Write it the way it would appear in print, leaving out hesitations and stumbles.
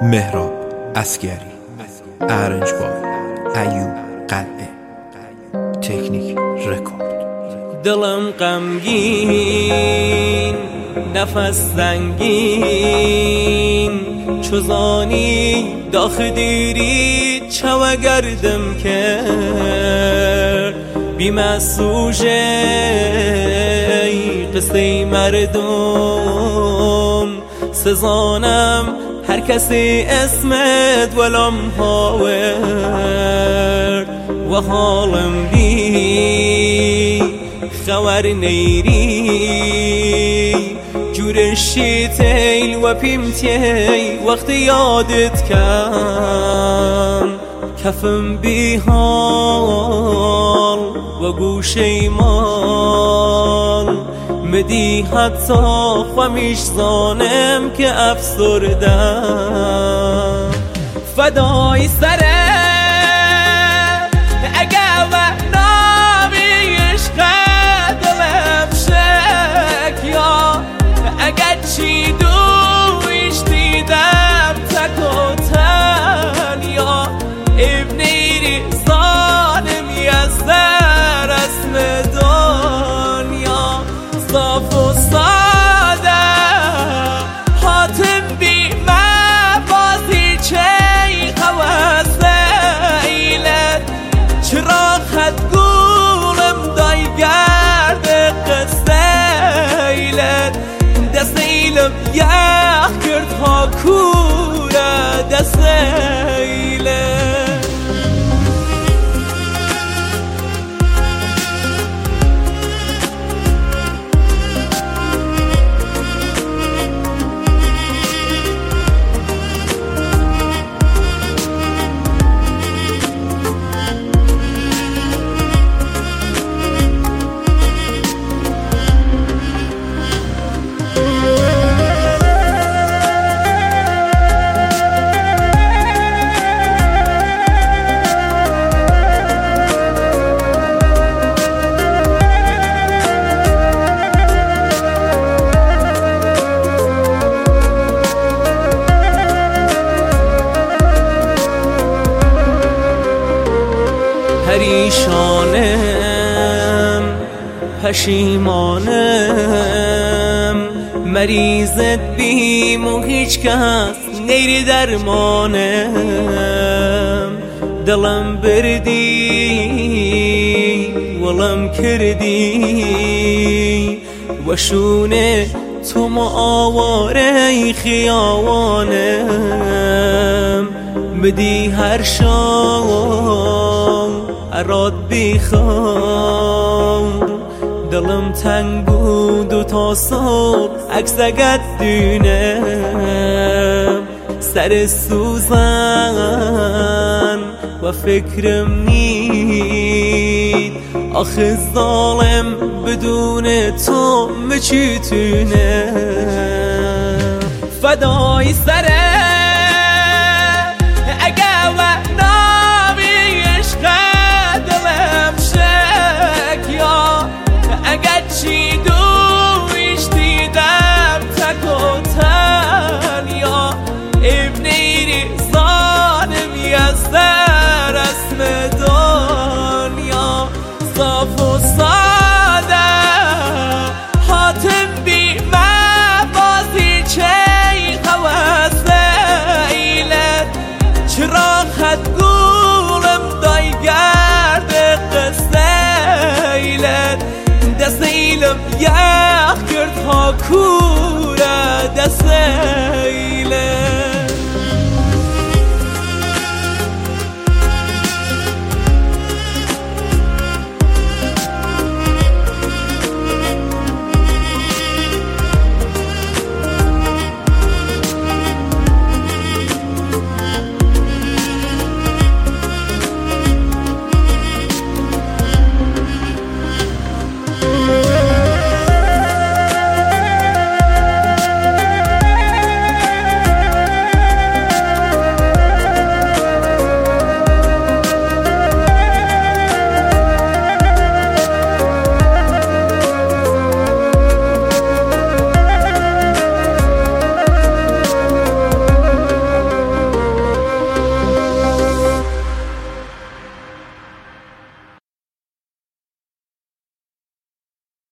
مهراب اسگری، ارنج بای ایوب قلعه، تکنیک رکورد. دلم غمگین، نفس سنگین، چوزانی داخ دیری چوا گردم کرد. بیم سوژه قصه مردم، سزانم هر کسی اسمت ولم هاورد. و حالم بی خبر نیری، جورشی تیل و پیمتی وقت یادت کن. کفم بی حال و گوشه مال، مدی حتی خمیش زانم که افسردم. فدای سره اگه و نامی عشق دلم شک، یا اگه چی دویش دیدم تک و تنیا. ابنیری ظالم یزدر اسم دنیا، صاف و ساده حاتم بی مبازی چه خواسته ایلت. چرا خد گولم دای گرد قصه ایلت. دست ایلم یخ کرد ها کوره دست ایلت. پریشانم پشیمانم، مریضت بیم و هیچ کس نیری درمانم. دلم بردی ولم کردی، و شونه تو ما آواره خیاوانم. بدی هر شام اراد بیخوام، دلم تنگ بود و تا صبح عکسگت دونم. سر سوزن و فکرم نید، آخه ظالم بدون تو مچیتونه. فدای سره اگه و نامی عشق دلم شک، یا اگه چی دویش دیدم تک و تنیا. ابنیری ظالم یزدر اسم دنیا، صاف و ساده حاتم بی مبازی چه خواسته ایلت. چرا خد گولم دای گرد قصه ایلت. دست ایلم یخ کرد ها کوره دست ایلت.